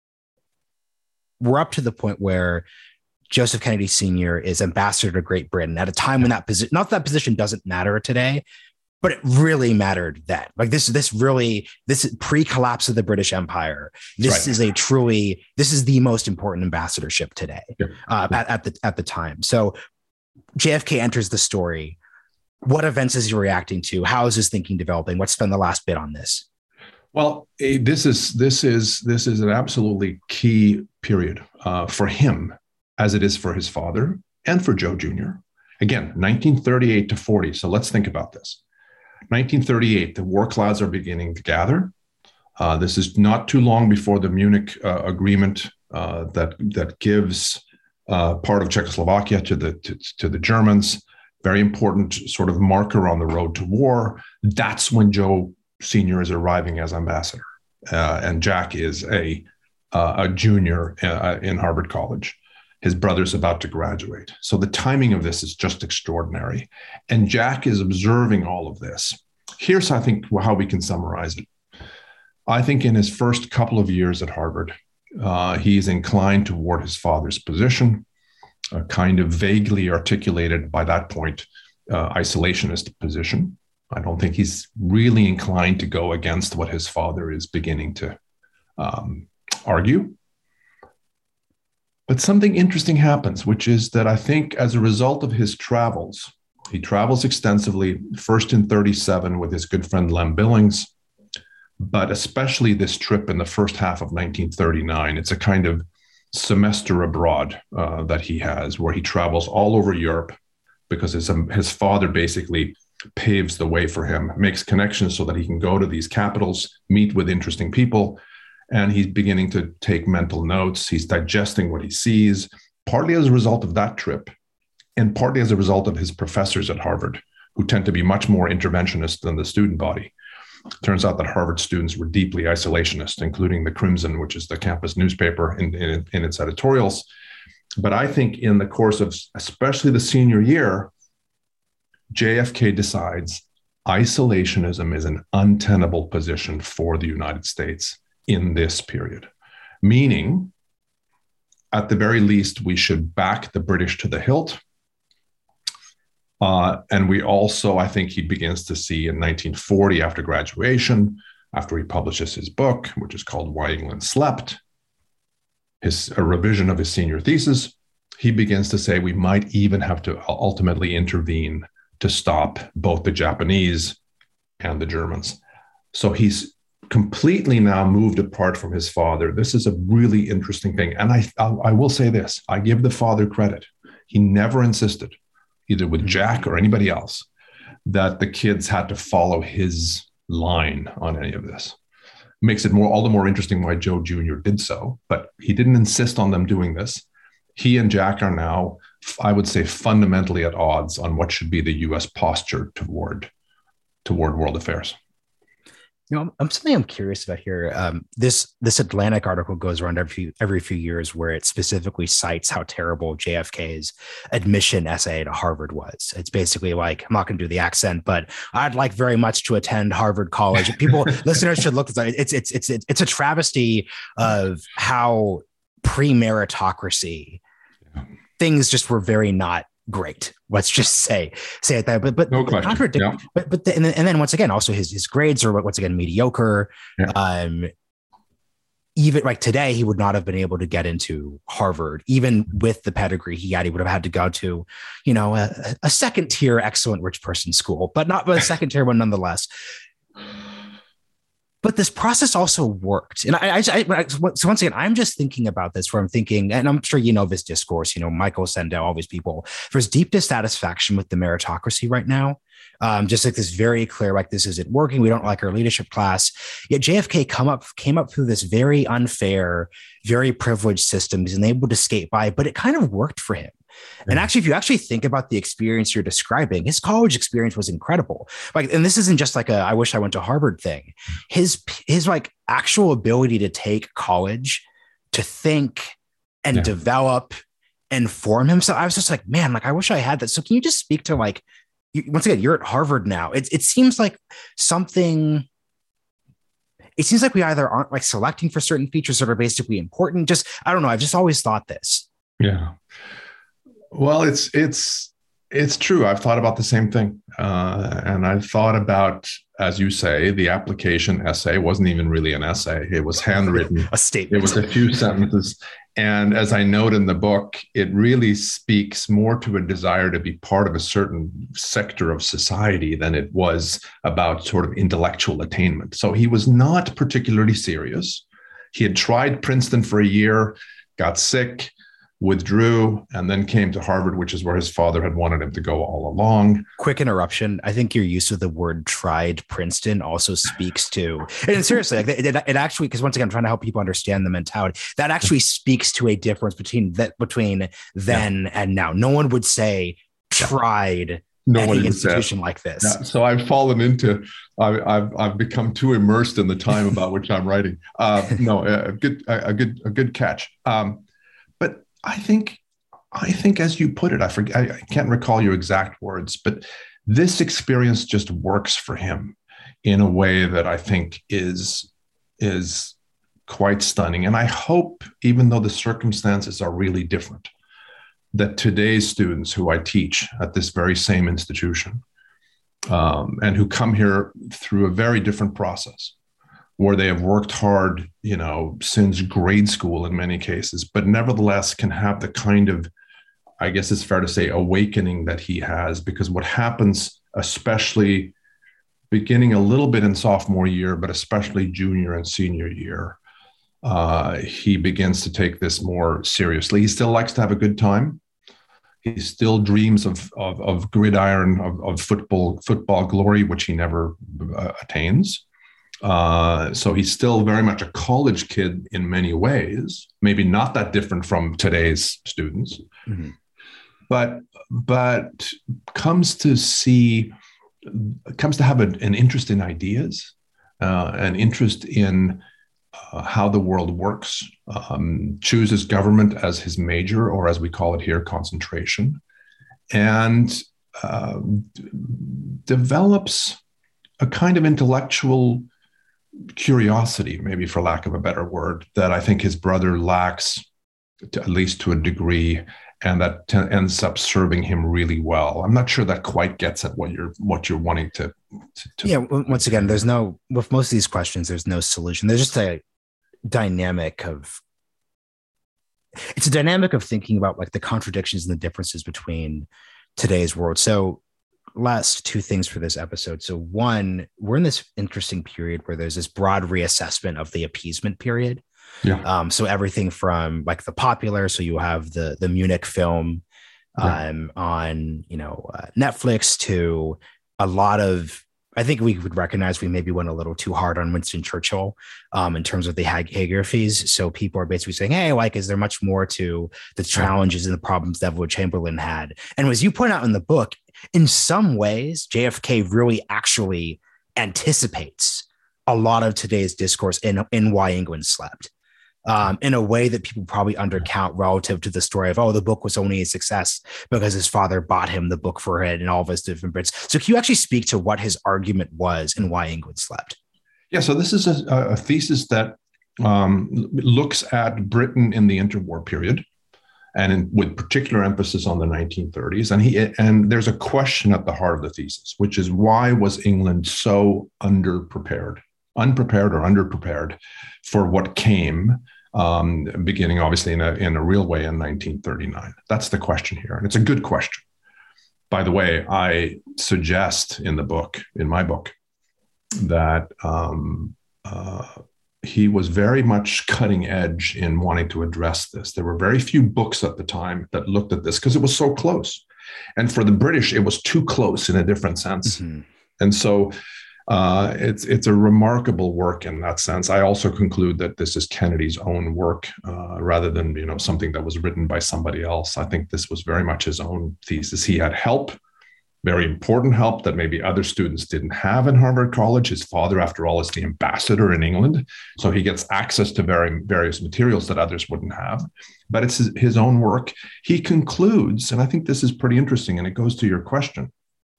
we're up to the point where Joseph Kennedy Sr. is ambassador to Great Britain at a time when that position, not that position doesn't matter today, but it really mattered then. Like this pre-collapse of the British Empire. This is the most important ambassadorship today at the time. So JFK enters the story. What events is he reacting to? How is his thinking developing? Let's spend the last bit on this. Well, this is an absolutely key period for him, as it is for his father and for Joe Jr. Again, 1938 to 40. So let's think about this. 1938, the war clouds are beginning to gather. This is not too long before the Munich Agreement that gives part of Czechoslovakia to the Germans. Very important sort of marker on the road to war. That's when Joe Sr. is arriving as ambassador, and Jack is a junior in Harvard College. His brother's about to graduate. So the timing of this is just extraordinary. And Jack is observing all of this. Here's, I think, how we can summarize it. I think in his first couple of years at Harvard, he's inclined toward his father's position, a kind of vaguely articulated by that point isolationist position. I don't think he's really inclined to go against what his father is beginning to argue. But something interesting happens, which is that I think as a result of his travels, he travels extensively, first in 1937 with his good friend Lem Billings, but especially this trip in the first half of 1939. It's a kind of semester abroad that he has, where he travels all over Europe because his father basically paves the way for him, makes connections so that he can go to these capitals, meet with interesting people, and he's beginning to take mental notes. He's digesting what he sees, partly as a result of that trip, and partly as a result of his professors at Harvard, who tend to be much more interventionist than the student body. It turns out that Harvard students were deeply isolationist, including the Crimson, which is the campus newspaper, in its editorials. But I think in the course of especially the senior year, JFK decides isolationism is an untenable position for the United States in this period, meaning, at the very least, we should back the British to the hilt. And we also, I think he begins to see in 1940, after graduation, after he publishes his book, which is called Why England Slept, a revision of his senior thesis, he begins to say we might even have to ultimately intervene to stop both the Japanese and the Germans. So he's completely now moved apart from his father. This is a really interesting thing. And I will say this, I give the father credit. He never insisted, either with Jack or anybody else, that the kids had to follow his line on any of this. Makes it all the more interesting why Joe Jr. did so, but he didn't insist on them doing this. He and Jack are now, I would say, fundamentally at odds on what should be the U.S. posture toward world affairs. Something I'm curious about here. This Atlantic article goes around every few years, where it specifically cites how terrible JFK's admission essay to Harvard was. It's basically like, I'm not going to do the accent, but I'd like very much to attend Harvard College. People, listeners should look at it. It's a travesty of how pre-meritocracy things just were very not great. Let's just say it that, but no question. Yeah. And then once again, also his grades are once again mediocre. Yeah. Even like today, he would not have been able to get into Harvard, even with the pedigree he had. He would have had to go to, a second tier excellent rich person school, but not a second tier one nonetheless. But this process also worked. And so once again, I'm just thinking about this where I'm thinking, and I'm sure this discourse, Michael Sandel, all these people, there's deep dissatisfaction with the meritocracy right now. Just like this very clear, like this isn't working. We don't like our leadership class. Yet JFK came up through this very unfair, very privileged system. He's unable to skate by, but it kind of worked for him. And actually, if you actually think about the experience you're describing, his college experience was incredible. Like, and this isn't just like I wish I went to Harvard thing. His like actual ability to take college, to think and develop and form himself. I was just like, man, like I wish I had that. So can you just speak to like, once again, you're at Harvard now. It seems like something. It seems like we either aren't like selecting for certain features that are basically important. Just, I don't know. I've just always thought this. Yeah. Well, it's true. I've thought about the same thing. And I've thought about, as you say, the application essay wasn't even really an essay. It was handwritten. A statement. It was a few sentences. And as I note in the book, it really speaks more to a desire to be part of a certain sector of society than it was about sort of intellectual attainment. So he was not particularly serious. He had tried Princeton for a year, got sick, withdrew, and then came to Harvard, which is where his father had wanted him to go all along. Quick interruption. I think your use of the word tried Princeton also speaks to, and seriously, like it actually, because once again, I'm trying to help people understand the mentality, that actually speaks to a difference between then and now. No one would say tried any institution like this. Yeah. So I've fallen into, I've become too immersed in the time about which I'm writing. A good catch. But I think, as you put it, I can't recall your exact words, but this experience just works for him in a way that I think is quite stunning. And I hope, even though the circumstances are really different, that today's students who I teach at this very same institution, and who come here through a very different process, where they have worked hard, since grade school in many cases, but nevertheless can have the kind of, I guess it's fair to say, awakening that he has. Because what happens, especially beginning a little bit in sophomore year, but especially junior and senior year, he begins to take this more seriously. He still likes to have a good time. He still dreams of gridiron, of football glory, which he never attains. So he's still very much a college kid in many ways, maybe not that different from today's students, but comes to have an interest in ideas, an interest in how the world works, chooses government as his major, or as we call it here, concentration, and develops a kind of intellectual curiosity, maybe for lack of a better word, that I think his brother lacks, at least to a degree, and that ends up serving him really well. I'm not sure that quite gets at what you're wanting to. Yeah. Once again, with most of these questions, there's no solution. There's just a dynamic of thinking about like the contradictions and the differences between today's world. So last two things for this episode. So one, we're in this interesting period where there's this broad reassessment of the appeasement period. Yeah. So everything from like the popular, so you have the Munich film on Netflix, to a lot of, I think we would recognize we maybe went a little too hard on Winston Churchill in terms of the hagiographies. So people are basically saying, hey, like, is there much more to the challenges and the problems that Edward Chamberlain had? And as you point out in the book, in some ways, JFK really actually anticipates a lot of today's discourse in Why England Slept, in a way that people probably undercount relative to the story of, oh, the book was only a success because his father bought him the book for it and all of his different bits. So can you actually speak to what his argument was in Why England Slept? Yeah, so this is a thesis that looks at Britain in the interwar period, and with particular emphasis on the 1930s. And there's a question at the heart of the thesis, which is, why was England so unprepared or underprepared for what came, beginning obviously in a real way in 1939? That's the question here, and it's a good question. By the way, I suggest in my book, that he was very much cutting edge in wanting to address this. There were very few books at the time that looked at this because it was so close. And for the British, it was too close in a different sense. Mm-hmm. And so it's a remarkable work in that sense. I also conclude that this is Kennedy's own work rather than something that was written by somebody else. I think this was very much his own thesis. He had help, very important help that maybe other students didn't have in Harvard College. His father, after all, is the ambassador in England. So he gets access to various materials that others wouldn't have. But it's his own work. He concludes, and I think this is pretty interesting, and it goes to your question,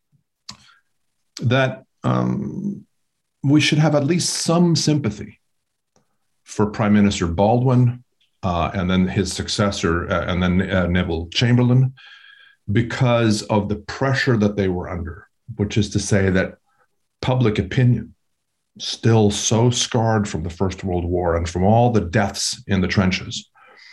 that we should have at least some sympathy for Prime Minister Baldwin and then his successor, and then Neville Chamberlain, because of the pressure that they were under, which is to say that public opinion, still so scarred from the First World War and from all the deaths in the trenches,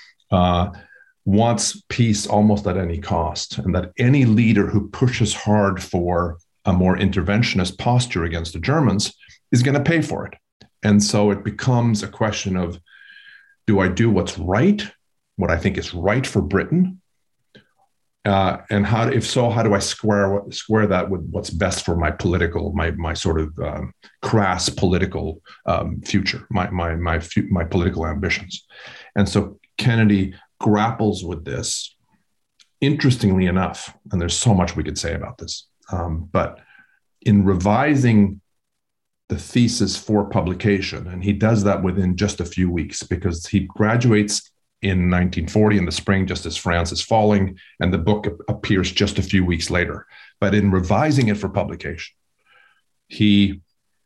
wants peace almost at any cost, and that any leader who pushes hard for a more interventionist posture against the Germans is going to pay for it. And so it becomes a question of, do I do what's right, what I think is right for Britain? And if so, how do I square that with what's best for my political, my sort of crass political future, my political ambitions? And so Kennedy grapples with this. Interestingly enough, and there's so much we could say about this, but in revising the thesis for publication, and he does that within just a few weeks because he graduates in 1940 in the spring, just as France is falling, and the book appears just a few weeks later. But in revising it for publication, he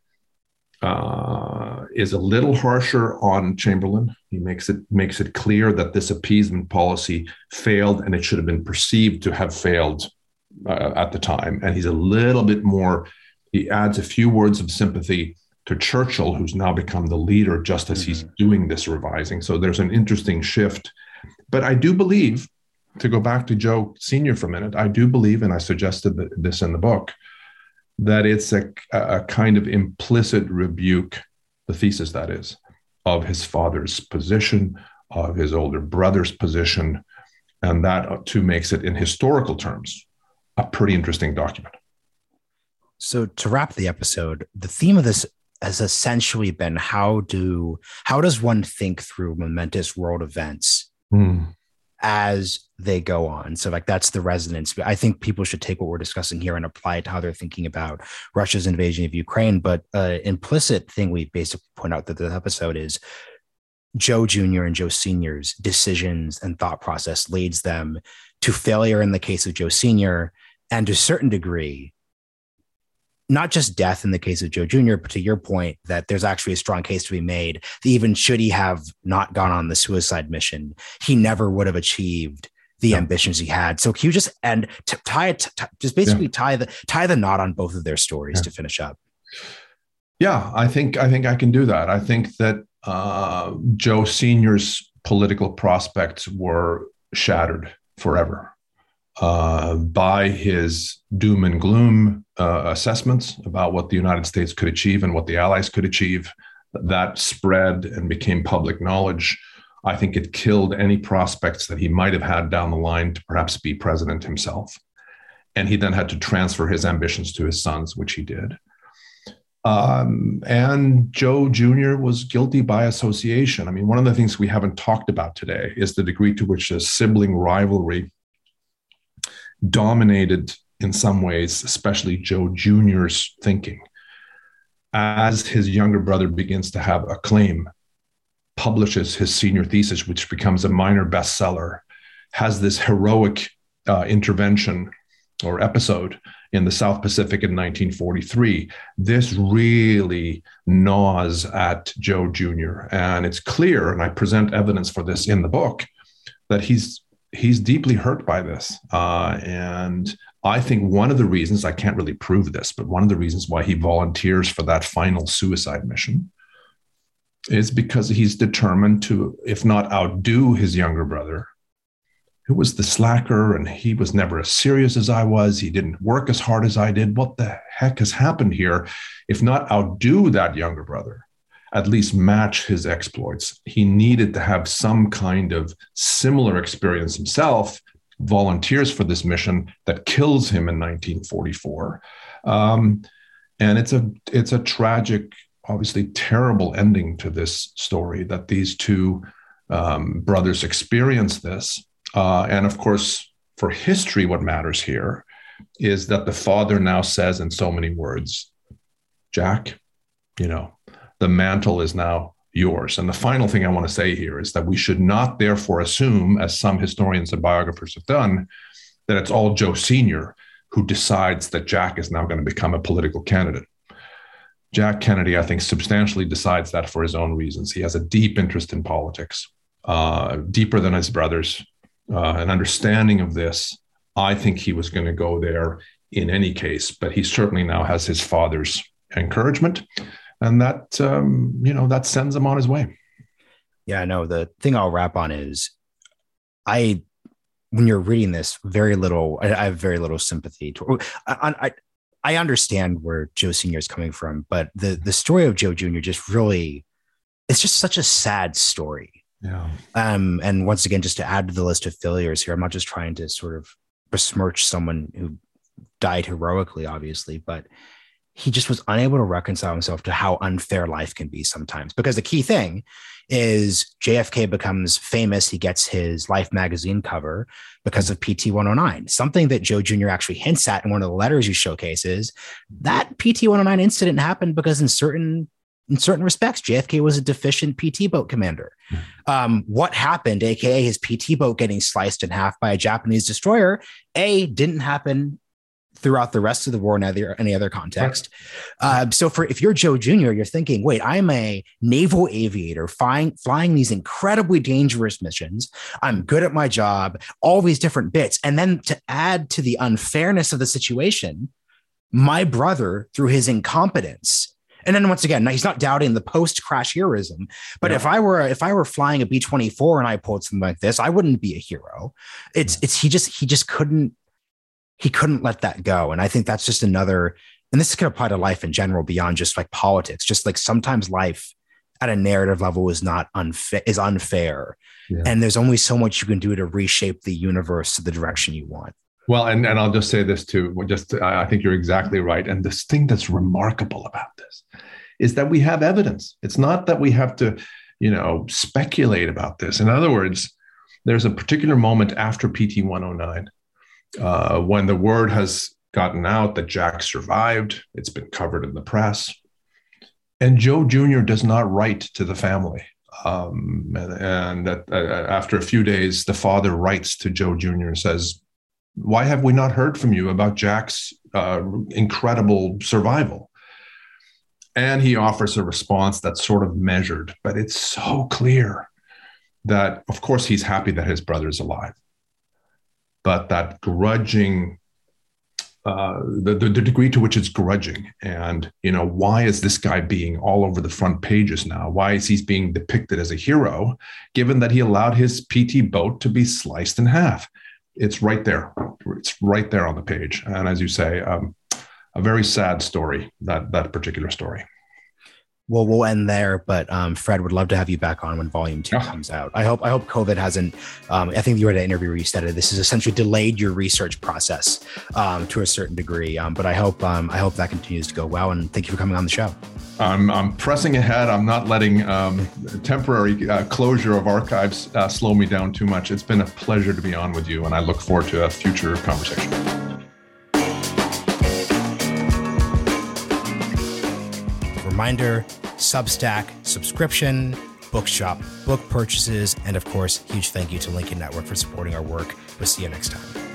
is a little harsher on Chamberlain. He makes it clear that this appeasement policy failed, and it should have been perceived to have failed at the time. And he's a little bit more. He adds a few words of sympathy to Churchill, who's now become the leader just as he's doing this revising. So there's an interesting shift. But I do believe, to go back to Joe Sr. for a minute, I do believe, and I suggested this in the book, that it's a kind of implicit rebuke, the thesis that is, of his father's position, of his older brother's position, and that too makes it, in historical terms, a pretty interesting document. So to wrap the episode, the theme of this has essentially been how does one think through momentous world events as they go on? So like that's the resonance. I think people should take what we're discussing here and apply it to how they're thinking about Russia's invasion of Ukraine. But implicit thing we basically point out that this episode is Joe Jr. and Joe Sr.'s decisions and thought process leads them to failure in the case of Joe Sr. and to a certain degree, not just death in the case of Joe Jr., but to your point that there's actually a strong case to be made that even should he have not gone on the suicide mission, he never would have achieved the ambitions he had. So can you just tie the knot on both of their stories to finish up? Yeah, I think I can do that. I think that Joe Sr.'s political prospects were shattered forever by his doom and gloom assessments about what the United States could achieve and what the Allies could achieve. That spread and became public knowledge. I think it killed any prospects that he might have had down the line to perhaps be president himself. And he then had to transfer his ambitions to his sons, which he did. And Joe Jr. was guilty by association. I mean, one of the things we haven't talked about today is the degree to which a sibling rivalry dominated, in some ways, especially Joe Jr.'s thinking. as his younger brother begins to have acclaim, publishes his senior thesis, which becomes a minor bestseller, has this heroic intervention or episode in the South Pacific in 1943. This really gnaws at Joe Jr. And it's clear, and I present evidence for this in the book, that he's deeply hurt by this. And I think one of the reasons, I can't really prove this, but one of the reasons why he volunteers for that final suicide mission is because he's determined to, if not outdo his younger brother, who was the slacker, and he was never as serious as I was. He didn't work as hard as I did. What the heck has happened here? If not outdo that younger brother, at least match his exploits. He needed to have some kind of similar experience himself, volunteers for this mission that kills him in 1944. And it's a tragic, obviously terrible ending to this story, that these two brothers experience this. And of course, for history, what matters here is that the father now says in so many words, Jack, the mantle is now yours. And the final thing I want to say here is that we should not therefore assume, as some historians and biographers have done, that it's all Joe Sr. who decides that Jack is now going to become a political candidate. Jack Kennedy, I think, substantially decides that for his own reasons. He has a deep interest in politics, deeper than his brothers, an understanding of this. I think he was going to go there in any case, but he certainly now has his father's encouragement. And that, that sends him on his way. Yeah, no, the thing I'll wrap on is when you're reading this, I have very little sympathy. I understand where Joe Sr. is coming from, but the story of Joe Jr. it's just such a sad story. Yeah. And once again, just to add to the list of failures here, I'm not just trying to sort of besmirch someone who died heroically, obviously, but he just was unable to reconcile himself to how unfair life can be sometimes. Because the key thing is JFK becomes famous. He gets his Life magazine cover because of PT 109. Something that Joe Jr. actually hints at in one of the letters you showcase is that PT 109 incident happened because in certain respects, JFK was a deficient PT boat commander. What happened, AKA his PT boat getting sliced in half by a Japanese destroyer, didn't happen throughout the rest of the war in any other context. So if you're Joe Jr., you're thinking, wait, I'm a naval aviator flying these incredibly dangerous missions. I'm good at my job, all these different bits. And then to add to the unfairness of the situation, my brother, through his incompetence, and then once again, he's not doubting the post-crash heroism, but if I were flying a B-24 and I pulled something like this, I wouldn't be a hero. He just couldn't let that go. And I think that's just another, and this can apply to life in general beyond just like politics, just like sometimes life at a narrative level is unfair. Yeah. And there's only so much you can do to reshape the universe to the direction you want. Well, and I'll just say this too, I think you're exactly right. And this thing that's remarkable about this is that we have evidence. It's not that we have to, speculate about this. In other words, there's a particular moment after PT 109 when the word has gotten out that Jack survived. It's been covered in the press. And Joe Jr. does not write to the family. After a few days, the father writes to Joe Jr. and says, "Why have we not heard from you about Jack's incredible survival?" And he offers a response that's sort of measured, but it's so clear that, of course, he's happy that his brother is alive. But that grudging, the degree to which it's grudging, and why is this guy being all over the front pages now? Why is he being depicted as a hero, given that he allowed his PT boat to be sliced in half? It's right there. It's right there on the page. And as you say, a very sad story, that particular story. Well, we'll end there, but Fred, would love to have you back on when Volume 2 comes out. I hope COVID hasn't. I think you were at an interview where you said it. This has essentially delayed your research process to a certain degree. But I hope that continues to go well. And thank you for coming on the show. I'm pressing ahead. I'm not letting temporary closure of archives slow me down too much. It's been a pleasure to be on with you, and I look forward to a future conversation. For reminder, Substack subscription, Bookshop book purchases, and of course, huge thank you to Lincoln Network for supporting our work. We'll see you next time.